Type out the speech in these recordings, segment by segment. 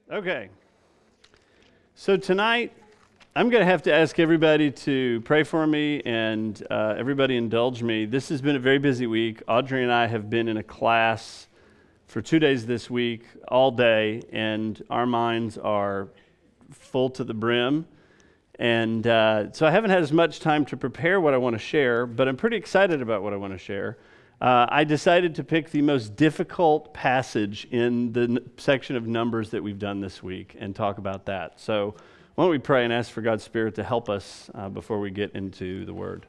Okay, so tonight I'm going to have to ask everybody to pray for me and everybody indulge me. This has been a very busy week. Audrey and I have been in a class for 2 days this week, all day, and our minds are full to the brim. And so I haven't had as much time to prepare what I want to share, but I'm pretty excited about what I want to share. I decided to pick the most difficult passage in the section of Numbers that we've done this week and talk about that. So why don't we pray and ask for God's Spirit to help us before we get into the Word.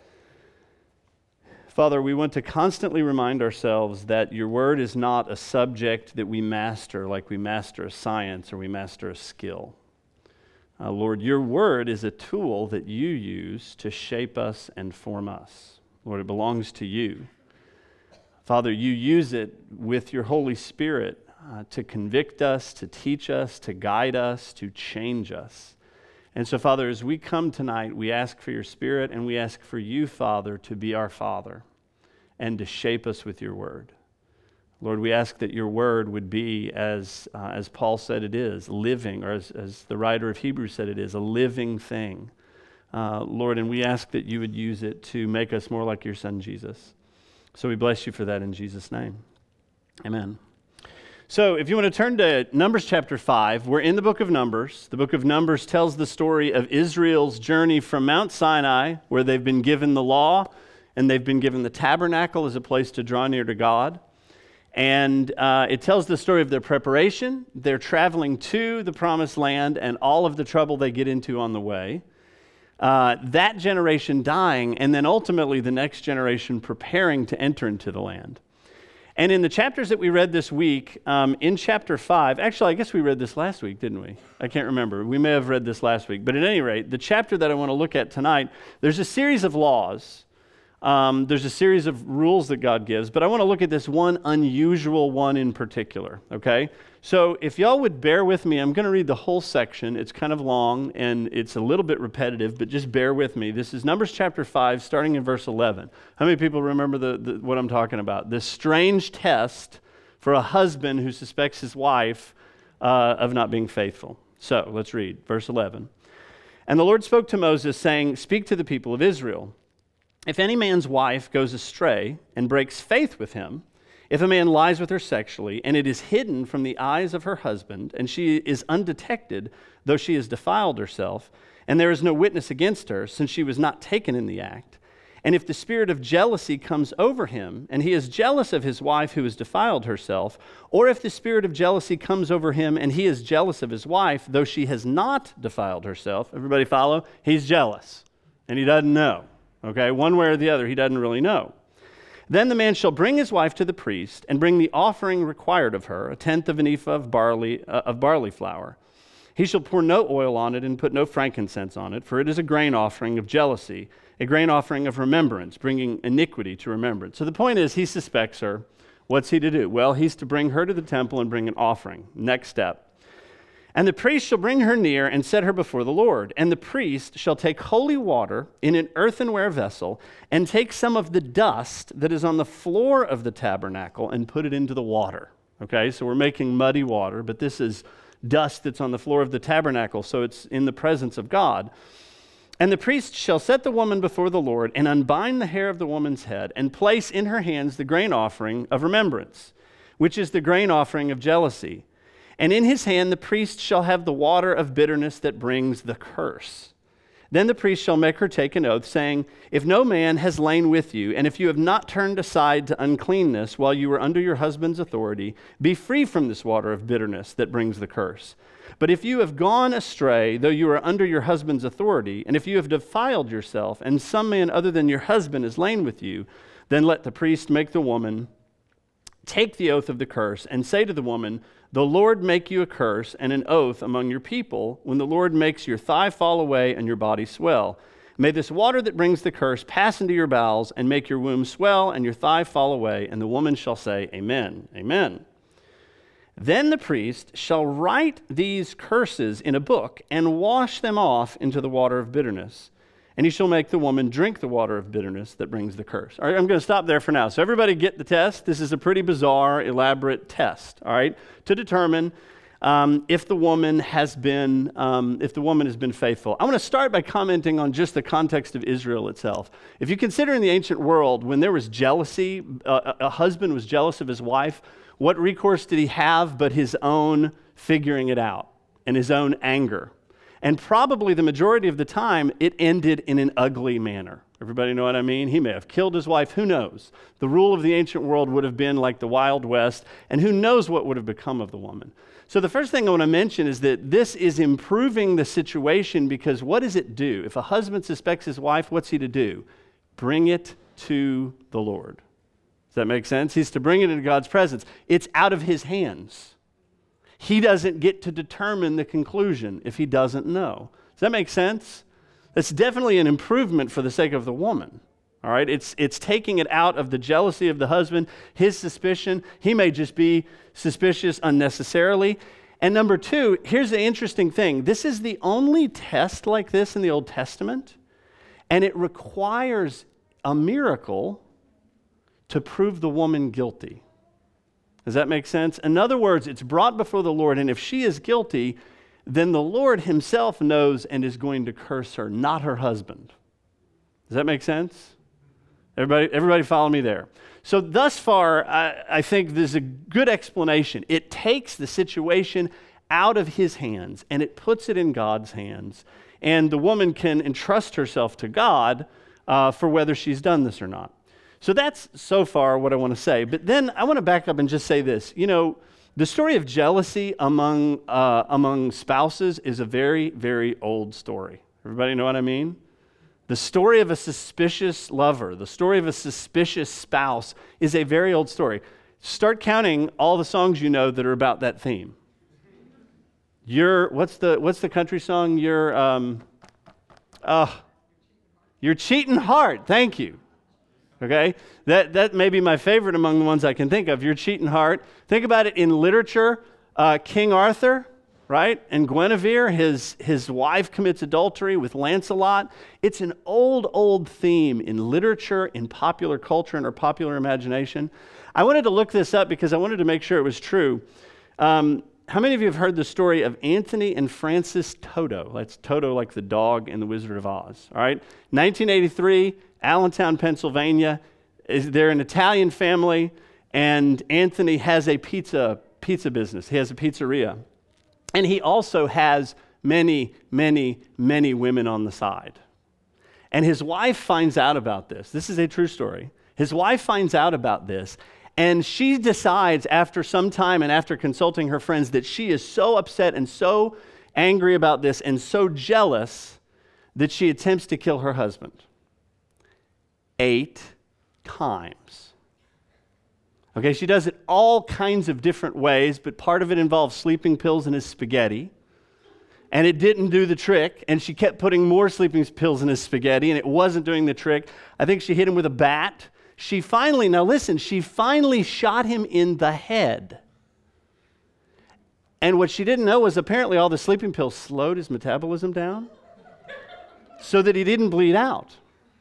Father, we want to constantly remind ourselves that your Word is not a subject that we master like we master a science or we master a skill. Lord, your Word is a tool that you use to shape us and form us. Lord, it belongs to you. Father, you use it with your Holy Spirit to convict us, to teach us, to guide us, to change us. And so, Father, as we come tonight, we ask for your Spirit and we ask for you, Father, to be our Father and to shape us with your Word. Lord, we ask that your Word would be, as Paul said it is, living, or as the writer of Hebrews said it is, a living thing. Lord, and we ask that you would use it to make us more like your Son, Jesus. So we bless you for that in Jesus' name. Amen. So if you want to turn to Numbers chapter 5, we're in the book of Numbers. The book of Numbers tells the story of Israel's journey from Mount Sinai, where they've been given the law, and they've been given the tabernacle as a place to draw near to God. And it tells the story of their preparation, their traveling to the promised land, and all of the trouble they get into on the way. That generation dying, and then ultimately the next generation preparing to enter into the land. And in the chapters that we read this week, in chapter 5, actually I guess we read this last week, didn't we? I can't remember. We may have read this last week. But at any rate, the chapter that I want to look at tonight, there's a series of laws. There's a series of rules that God gives, but I want to look at this one unusual one in particular, okay? So if y'all would bear with me, I'm going to read the whole section. It's kind of long, and it's a little bit repetitive, but just bear with me. This is Numbers chapter 5, starting in verse 11. How many people remember what I'm talking about? This strange test for a husband who suspects his wife of not being faithful. So let's read, verse 11. And the Lord spoke to Moses, saying, "Speak to the people of Israel. If any man's wife goes astray and breaks faith with him, if a man lies with her sexually, and it is hidden from the eyes of her husband, and she is undetected, though she has defiled herself, and there is no witness against her, since she was not taken in the act, and if the spirit of jealousy comes over him, and he is jealous of his wife who has defiled herself, or if the spirit of jealousy comes over him, and he is jealous of his wife, though she has not defiled herself," everybody follow? He's jealous, and he doesn't know. Okay, one way or the other, he doesn't really know. "Then the man shall bring his wife to the priest and bring the offering required of her, 1/10 of an ephah of barley flour. He shall pour no oil on it and put no frankincense on it, for it is a grain offering of jealousy, a grain offering of remembrance, bringing iniquity to remembrance." So the point is, he suspects her. What's he to do? Well, he's to bring her to the temple and bring an offering. Next step. "And the priest shall bring her near and set her before the Lord. And the priest shall take holy water in an earthenware vessel and take some of the dust that is on the floor of the tabernacle and put it into the water." Okay, so we're making muddy water, but this is dust that's on the floor of the tabernacle, so it's in the presence of God. "And the priest shall set the woman before the Lord and unbind the hair of the woman's head and place in her hands the grain offering of remembrance, which is the grain offering of jealousy. And in his hand the priest shall have the water of bitterness that brings the curse. Then the priest shall make her take an oath, saying, 'If no man has lain with you, and if you have not turned aside to uncleanness while you were under your husband's authority, be free from this water of bitterness that brings the curse. But if you have gone astray, though you are under your husband's authority, and if you have defiled yourself, and some man other than your husband has lain with you, then let the priest make the woman take the oath of the curse, and say to the woman, the Lord make you a curse and an oath among your people when the Lord makes your thigh fall away and your body swell. May this water that brings the curse pass into your bowels and make your womb swell and your thigh fall away, and the woman shall say, Amen, amen. Then the priest shall write these curses in a book and wash them off into the water of bitterness. And he shall make the woman drink the water of bitterness that brings the curse. All right, I'm going to stop there for now. So everybody get the test. This is a pretty bizarre, elaborate test, all right, to determine if the woman has been faithful. I want to start by commenting on just the context of Israel itself. If you consider in the ancient world, when there was jealousy, a husband was jealous of his wife, what recourse did he have but his own figuring it out and his own anger? And probably the majority of the time, it ended in an ugly manner. Everybody know what I mean? He may have killed his wife, who knows? The rule of the ancient world would have been like the Wild West, and who knows what would have become of the woman. So the first thing I want to mention is that this is improving the situation, because what does it do? If a husband suspects his wife, what's he to do? Bring it to the Lord. Does that make sense? He's to bring it into God's presence. It's out of his hands. He doesn't get to determine the conclusion if he doesn't know. Does that make sense? That's definitely an improvement for the sake of the woman. All right, it's taking it out of the jealousy of the husband, his suspicion. He may just be suspicious unnecessarily. And number two, here's the interesting thing. This is the only test like this in the Old Testament, and it requires a miracle to prove the woman guilty. Does that make sense? In other words, it's brought before the Lord, and if she is guilty, then the Lord himself knows and is going to curse her, not her husband. Does that make sense? Everybody follow me there. So thus far, I think there's a good explanation. It takes the situation out of his hands and it puts it in God's hands. And the woman can entrust herself to God for whether she's done this or not. So that's so far what I want to say. But then I want to back up and just say this. You know, the story of jealousy among spouses is a very, very old story. Everybody know what I mean? The story of a suspicious lover, the story of a suspicious spouse is a very old story. Start counting all the songs you know that are about that theme. What's the country song? Your cheating heart. Thank you. Okay? That may be my favorite among the ones I can think of. Your cheating heart. Think about it in literature. King Arthur, right? And Guinevere, his wife commits adultery with Lancelot. It's an old theme in literature, in popular culture, in our popular imagination. I wanted to look this up because I wanted to make sure it was true. How many of you have heard the story of Anthony and Frances Toto? That's Toto like the dog in The Wizard of Oz, all right? 1983, Allentown, Pennsylvania. They're an Italian family, and Anthony has a pizza business. He has a pizzeria. And he also has many women on the side. And his wife finds out about this. This is a true story. His wife finds out about this, and she decides after some time and after consulting her friends that she is so upset and so angry about this and so jealous that she attempts to kill her husband 8 times. Okay, she does it all kinds of different ways, but part of it involves sleeping pills in his spaghetti. And it didn't do the trick, and she kept putting more sleeping pills in his spaghetti, and it wasn't doing the trick. I think she hit him with a bat. She finally shot him in the head. And what she didn't know was apparently all the sleeping pills slowed his metabolism down so that he didn't bleed out.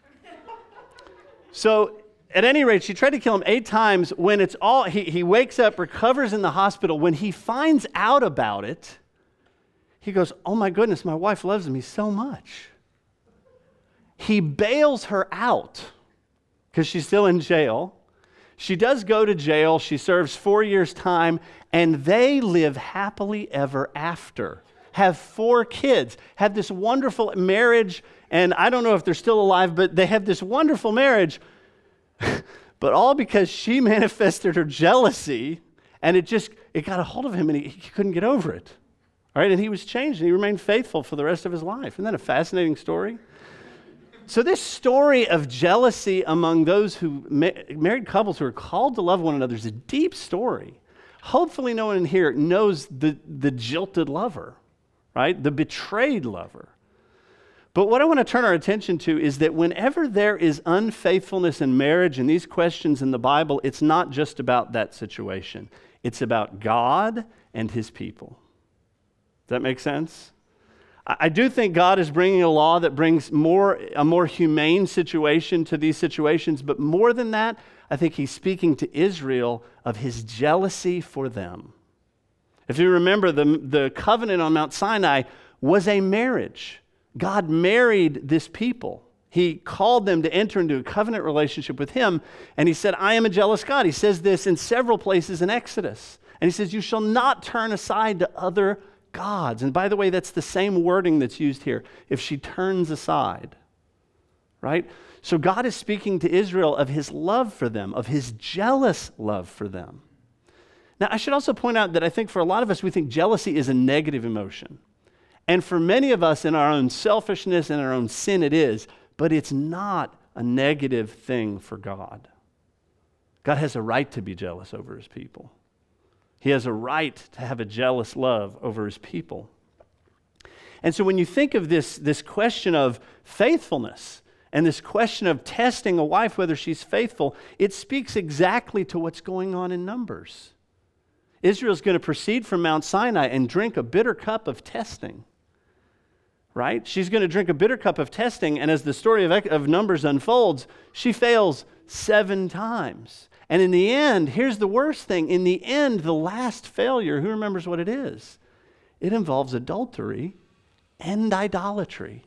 So, at any rate, she tried to kill him 8 times. When it's all, he wakes up, recovers in the hospital. When he finds out about it, he goes, "Oh my goodness, my wife loves me so much." He bails her out because she's still in jail. She does go to jail. She serves 4 years' time, and they live happily ever after. Have 4 kids, have this wonderful marriage, and I don't know if they're still alive, but they have this wonderful marriage. But all because she manifested her jealousy, and it got a hold of him, and he couldn't get over it. All right, and he was changed, and he remained faithful for the rest of his life. Isn't that a fascinating story? So this story of jealousy among those who married couples who are called to love one another is a deep story. Hopefully no one in here knows the jilted lover, right? The betrayed lover. But what I want to turn our attention to is that whenever there is unfaithfulness in marriage and these questions in the Bible, it's not just about that situation. It's about God and his people. Does that make sense? I do think God is bringing a law that brings a more humane situation to these situations, but more than that, I think he's speaking to Israel of his jealousy for them. If you remember, the covenant on Mount Sinai was a marriage. God married this people. He called them to enter into a covenant relationship with him, and he said, I am a jealous God. He says this in several places in Exodus. And he says, you shall not turn aside to other gods. And by the way, that's the same wording that's used here. If she turns aside, right? So God is speaking to Israel of his love for them, of his jealous love for them. Now, I should also point out that I think for a lot of us, we think jealousy is a negative emotion. And for many of us in our own selfishness and our own sin, it is. But it's not a negative thing for God. God has a right to be jealous over his people. He has a right to have a jealous love over his people. And so when you think of this question of faithfulness and this question of testing a wife whether she's faithful, it speaks exactly to what's going on in Numbers. Israel's going to proceed from Mount Sinai and drink a bitter cup of testing. Right? She's going to drink a bitter cup of testing, and as the story of Numbers unfolds, she fails 7 times. And in the end, here's the worst thing. In the end, the last failure, who remembers what it is? It involves adultery and idolatry.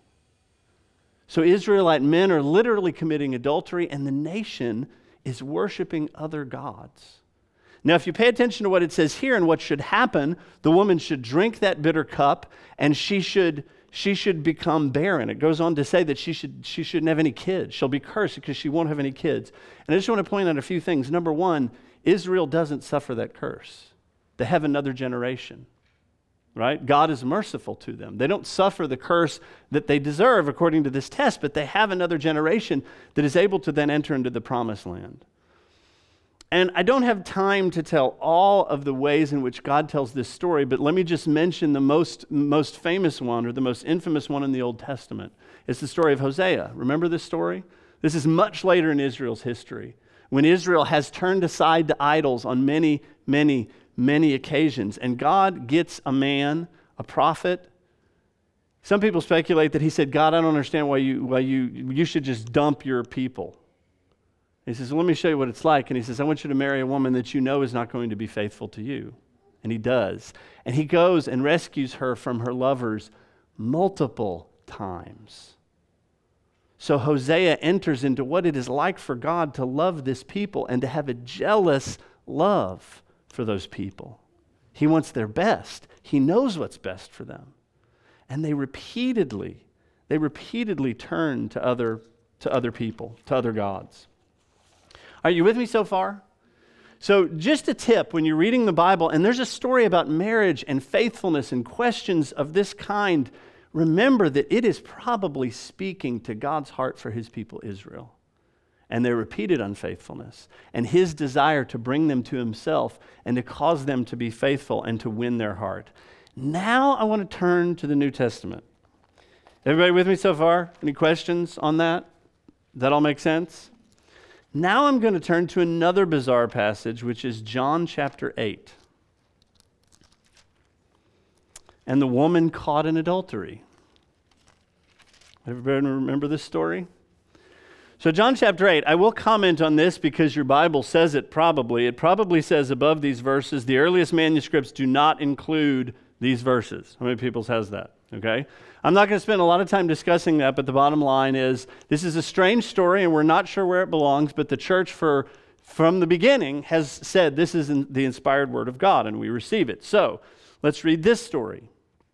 So Israelite men are literally committing adultery, and the nation is worshiping other gods. Now, if you pay attention to what it says here and what should happen, the woman should drink that bitter cup, and she should become barren. It goes on to say that she shouldn't have any kids. She'll be cursed because she won't have any kids. And I just want to point out a few things. Number one, Israel doesn't suffer that curse. They have another generation, right? God is merciful to them. They don't suffer the curse that they deserve according to this test, but they have another generation that is able to then enter into the promised land. And I don't have time to tell all of the ways in which God tells this story, but let me just mention the most famous one, or the most infamous one in the Old Testament. It's the story of Hosea. Remember this story? This is much later in Israel's history, when Israel has turned aside to idols on many, many, many occasions. And God gets a man, a prophet. Some people speculate that he said, God, I don't understand why you should just dump your people. He says, well, let me show you what it's like. And he says, I want you to marry a woman that you know is not going to be faithful to you. And he does. And he goes and rescues her from her lovers multiple times. So Hosea enters into what it is like for God to love this people and to have a jealous love for those people. He wants their best. He knows what's best for them. And they repeatedly turn to other people, to other gods. Are you with me so far? So just a tip, when you're reading the Bible and there's a story about marriage and faithfulness and questions of this kind, remember that it is probably speaking to God's heart for his people Israel and their repeated unfaithfulness and his desire to bring them to himself and to cause them to be faithful and to win their heart. Now I want to turn to the New Testament. Everybody with me so far? Any questions on that? Does that all make sense? Now I'm going to turn to another bizarre passage, which is John chapter 8. And the woman caught in adultery. Everybody remember this story? So John chapter 8, I will comment on this because your Bible says it probably. It probably says above these verses, the earliest manuscripts do not include these verses. How many people has that? Okay? I'm not going to spend a lot of time discussing that, but the bottom line is this is a strange story and we're not sure where it belongs, but the church from the beginning has said this is the inspired word of God and we receive it. So let's read this story.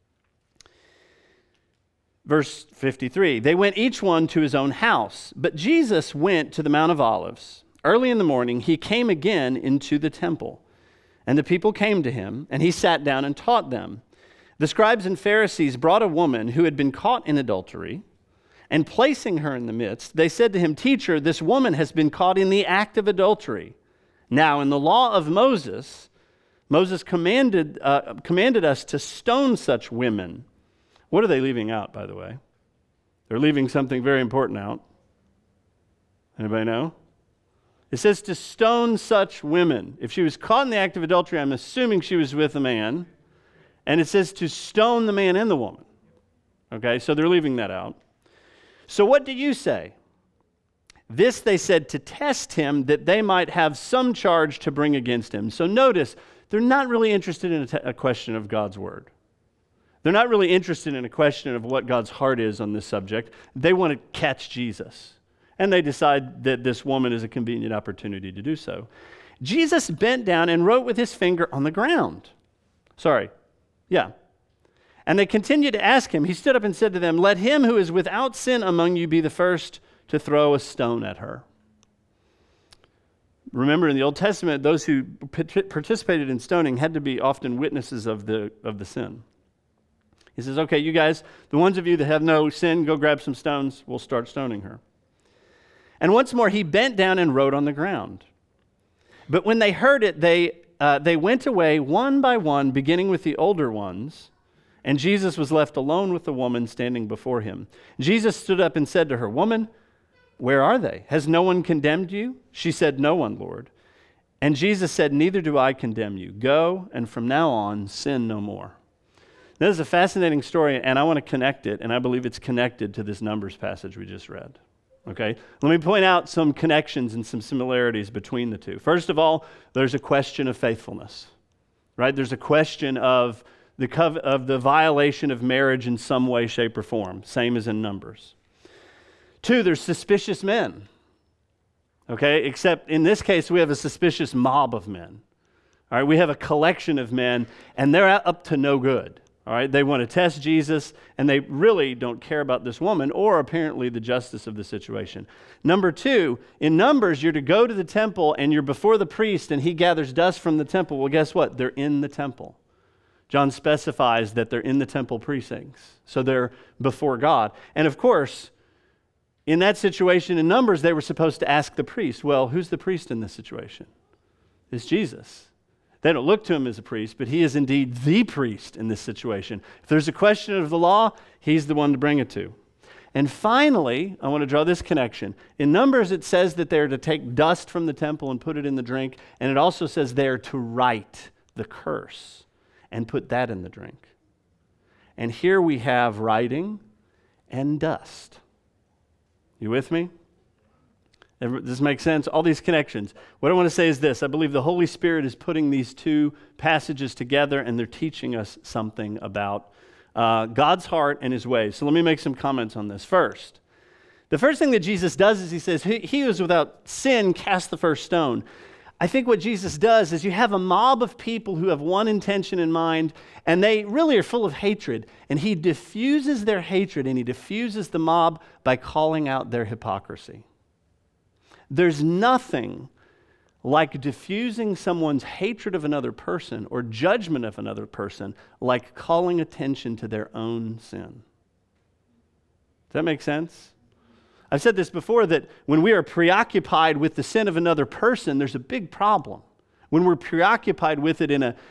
Verse 53, they went each one to his own house, but Jesus went to the Mount of Olives. Early in the morning, he came again into the temple, and the people came to him, and he sat down and taught them. The scribes and Pharisees brought a woman who had been caught in adultery, and placing her in the midst, they said to him, Teacher, this woman has been caught in the act of adultery. Now, in the law of Moses commanded us to stone such women. What are they leaving out, by the way? They're leaving something very important out. Anybody know? It says to stone such women. If she was caught in the act of adultery, I'm assuming she was with a man. And it says to stone the man and the woman. Okay, so they're leaving that out. So what do you say? This they said to test him that they might have some charge to bring against him. So notice, they're not really interested in a question of God's word. They're not really interested in a question of what God's heart is on this subject. They want to catch Jesus. And they decide that this woman is a convenient opportunity to do so. Jesus bent down and wrote with his finger on the ground. And they continued to ask him. He stood up and said to them, "Let him who is without sin among you be the first to throw a stone at her." Remember, in the Old Testament, those who participated in stoning had to be often witnesses of the sin. He says, "Okay, you guys, the ones of you that have no sin, go grab some stones. We'll start stoning her." And once more, he bent down and wrote on the ground. But when they heard it, they went away one by one, beginning with the older ones, and Jesus was left alone with the woman standing before him. Jesus stood up and said to her, "Woman, where are they? Has no one condemned you?" She said, "No one, Lord." And Jesus said, "Neither do I condemn you. Go, and from now on, sin no more." This is a fascinating story, and I want to connect it, and I believe it's connected to this Numbers passage we just read. Okay? Let me point out some connections and some similarities between the two. First of all, there's a question of faithfulness, right? There's a question of the violation of marriage in some way, shape, or form, same as in Numbers. Two, there's suspicious men, okay? Except in this case, we have a suspicious mob of men. All right, we have a collection of men, and they're up to no good. All right, they want to test Jesus, and they really don't care about this woman or apparently the justice of the situation. Number two, in Numbers, you're to go to the temple, and you're before the priest, and he gathers dust from the temple. Well, guess what? They're in the temple. John specifies that they're in the temple precincts, so they're before God. And of course, in that situation in Numbers, they were supposed to ask the priest, well, who's the priest in this situation? It's Jesus. They don't look to him as a priest, but he is indeed the priest in this situation. If there's a question of the law, he's the one to bring it to. And finally, I want to draw this connection. In Numbers, it says that they're to take dust from the temple and put it in the drink, and it also says they're to write the curse and put that in the drink. And here we have writing and dust. You with me? Does this make sense? All these connections. What I want to say is this. I believe the Holy Spirit is putting these two passages together, and they're teaching us something about God's heart and his ways. So let me make some comments on this. First, the first thing that Jesus does is he says, he who is without sin cast the first stone. I think what Jesus does is you have a mob of people who have one intention in mind, and they really are full of hatred. And he diffuses their hatred, and he diffuses the mob by calling out their hypocrisy. There's nothing like diffusing someone's hatred of another person or judgment of another person like calling attention to their own sin. Does that make sense? I've said this before, that when we are preoccupied with the sin of another person, there's a big problem. When we're preoccupied with it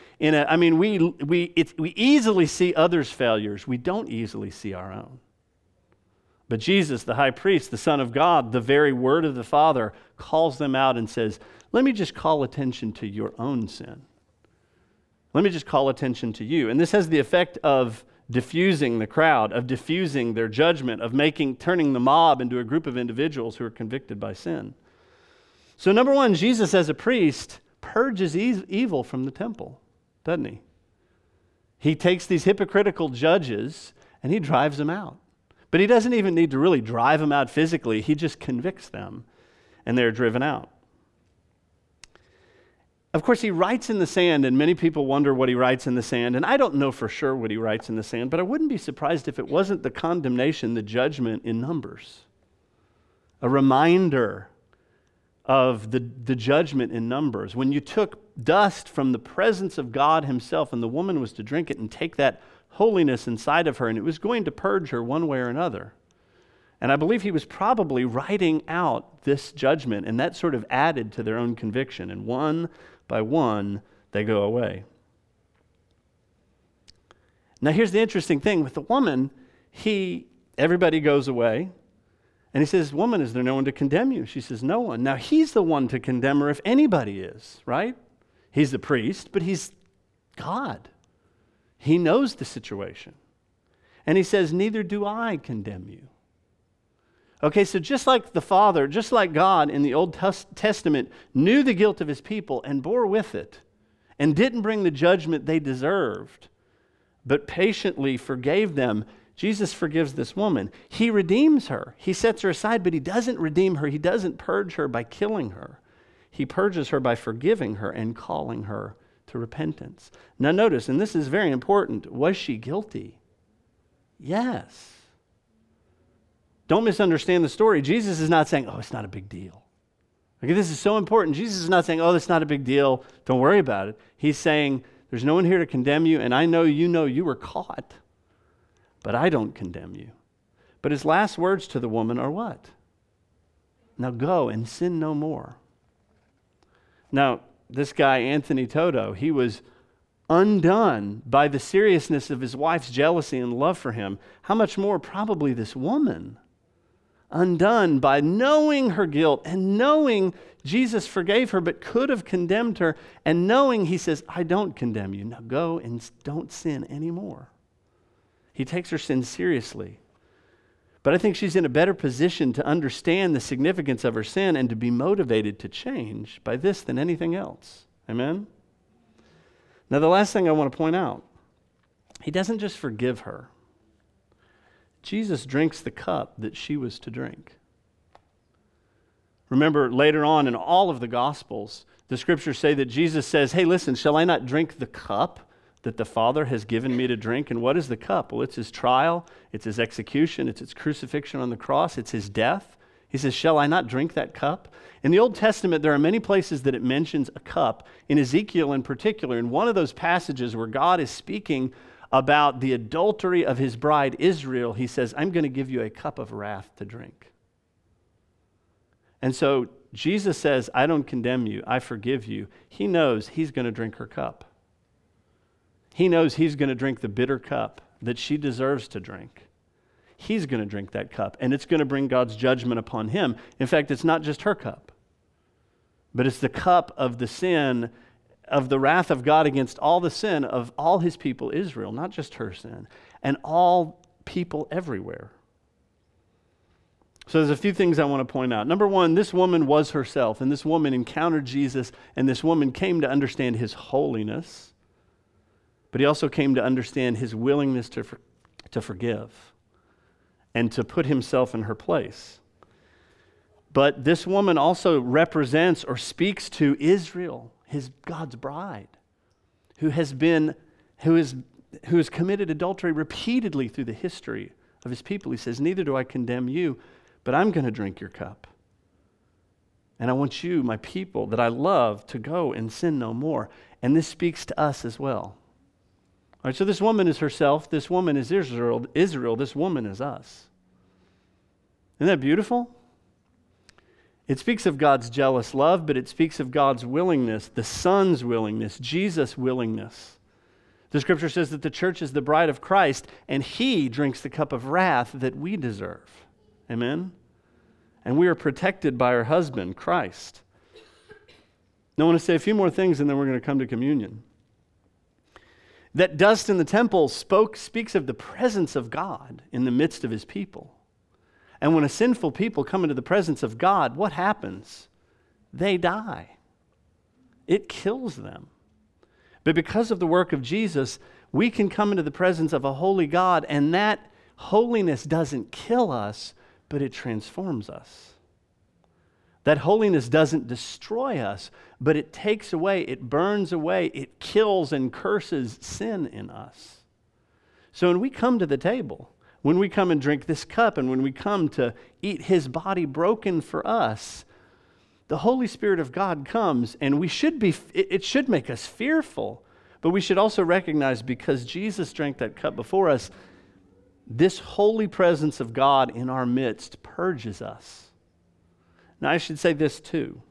we easily see others' failures. We don't easily see our own. But Jesus, the high priest, the Son of God, the very word of the Father, calls them out and says, let me just call attention to your own sin. Let me just call attention to you. And this has the effect of diffusing the crowd, of diffusing their judgment, of turning the mob into a group of individuals who are convicted by sin. So number one, Jesus as a priest purges evil from the temple, doesn't he? He takes these hypocritical judges and he drives them out. But he doesn't even need to really drive them out physically. He just convicts them, and they're driven out. Of course, he writes in the sand, and many people wonder what he writes in the sand. And I don't know for sure what he writes in the sand, but I wouldn't be surprised if it wasn't the condemnation, the judgment in Numbers. A reminder of the judgment in Numbers. When you took dust from the presence of God himself, and the woman was to drink it and take that holiness inside of her, and it was going to purge her one way or another. And I believe he was probably writing out this judgment, and that sort of added to their own conviction. And one by one, they go away. Now here's the interesting thing. With the woman, everybody goes away, and he says, woman, is there no one to condemn you? She says, no one. Now he's the one to condemn her if anybody is, right? He's the priest, but he's God. He knows the situation. And he says, neither do I condemn you. Okay, so just like the Father, just like God in the Old Testament knew the guilt of his people and bore with it and didn't bring the judgment they deserved, but patiently forgave them, Jesus forgives this woman. He redeems her. He sets her aside, but he doesn't redeem her. He doesn't purge her by killing her. He purges her by forgiving her and calling her to repentance. Now notice, and this is very important, was she guilty? Yes. Don't misunderstand the story. Jesus is not saying, oh, it's not a big deal. Okay, this is so important. Jesus is not saying, oh, that's not a big deal. Don't worry about it. He's saying, there's no one here to condemn you, and I know you were caught, but I don't condemn you. But his last words to the woman are what? Now go and sin no more. Now, this guy, Anthony Toto, he was undone by the seriousness of his wife's jealousy and love for him. How much more probably this woman, undone by knowing her guilt and knowing Jesus forgave her but could have condemned her, and knowing he says, I don't condemn you. Now go and don't sin anymore. He takes her sin seriously. But I think she's in a better position to understand the significance of her sin and to be motivated to change by this than anything else. Amen? Now, the last thing I want to point out, he doesn't just forgive her. Jesus drinks the cup that she was to drink. Remember, later on in all of the Gospels, the scriptures say that Jesus says, hey, listen, shall I not drink the cup that the Father has given me to drink? And what is the cup? Well, it's his trial, it's his execution, it's his crucifixion on the cross, it's his death. He says, shall I not drink that cup? In the Old Testament, there are many places that it mentions a cup. In Ezekiel in particular, in one of those passages where God is speaking about the adultery of his bride Israel, he says, I'm going to give you a cup of wrath to drink. And so Jesus says, I don't condemn you, I forgive you. He knows he's going to drink her cup. He knows he's going to drink the bitter cup that she deserves to drink. He's going to drink that cup, and it's going to bring God's judgment upon him. In fact, it's not just her cup, but it's the cup of the sin, of the wrath of God against all the sin of all his people Israel, not just her sin, and all people everywhere. So there's a few things I want to point out. Number one, this woman was herself, and this woman encountered Jesus, and this woman came to understand his holiness. But he also came to understand his willingness to forgive and to put himself in her place. But this woman also represents or speaks to Israel, God's bride, who has committed adultery repeatedly through the history of his people. He says, neither do I condemn you, but I'm going to drink your cup. And I want you, my people that I love, to go and sin no more. And this speaks to us as well. All right, so this woman is herself, this woman is Israel, this woman is us. Isn't that beautiful? It speaks of God's jealous love, but it speaks of God's willingness, the Son's willingness, Jesus' willingness. The scripture says that the church is the bride of Christ, and he drinks the cup of wrath that we deserve. Amen? And we are protected by our husband, Christ. Now I want to say a few more things, and then we're going to come to communion. That dust in the temple speaks of the presence of God in the midst of his people. And when a sinful people come into the presence of God, what happens? They die. It kills them. But because of the work of Jesus, we can come into the presence of a holy God, and that holiness doesn't kill us, but it transforms us. That holiness doesn't destroy us, but it takes away, it burns away, it kills and curses sin in us. So when we come to the table, when we come and drink this cup, and when we come to eat his body broken for us, the Holy Spirit of God comes, and it should make us fearful, but we should also recognize, because Jesus drank that cup before us, this holy presence of God in our midst purges us. Now, I should say this too,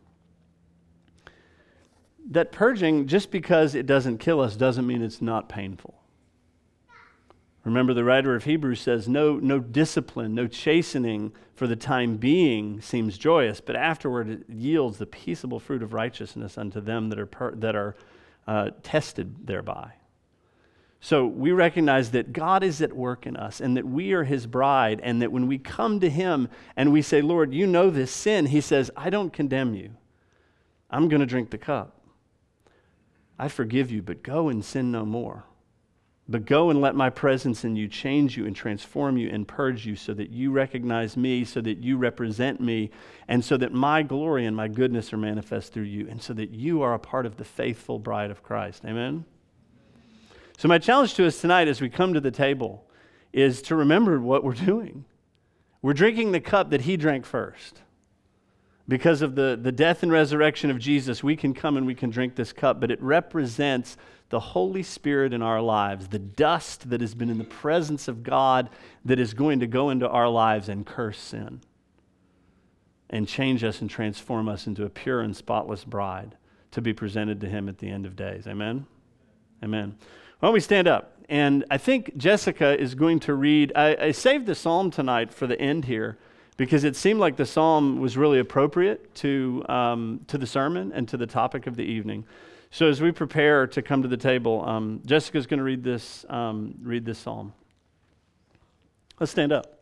that purging, just because it doesn't kill us, doesn't mean it's not painful. Remember, the writer of Hebrews says, no discipline, no chastening for the time being seems joyous, but afterward it yields the peaceable fruit of righteousness unto them that are tested thereby. So we recognize that God is at work in us, and that we are his bride, and that when we come to him and we say, Lord, you know this sin, he says, I don't condemn you. I'm going to drink the cup. I forgive you, but go and sin no more. But go and let my presence in you change you and transform you and purge you so that you recognize me, so that you represent me, and so that my glory and my goodness are manifest through you, and so that you are a part of the faithful bride of Christ. Amen? So my challenge to us tonight as we come to the table is to remember what we're doing. We're drinking the cup that he drank first. Because of the death and resurrection of Jesus, we can come and we can drink this cup, but it represents the Holy Spirit in our lives, the dust that has been in the presence of God that is going to go into our lives and curse sin and change us and transform us into a pure and spotless bride to be presented to him at the end of days. Amen? Amen. Why don't we stand up? And I think Jessica is going to read, I saved the psalm tonight for the end here because it seemed like the psalm was really appropriate to the sermon and to the topic of the evening. So as we prepare to come to the table, Jessica's going to read this psalm. Let's stand up.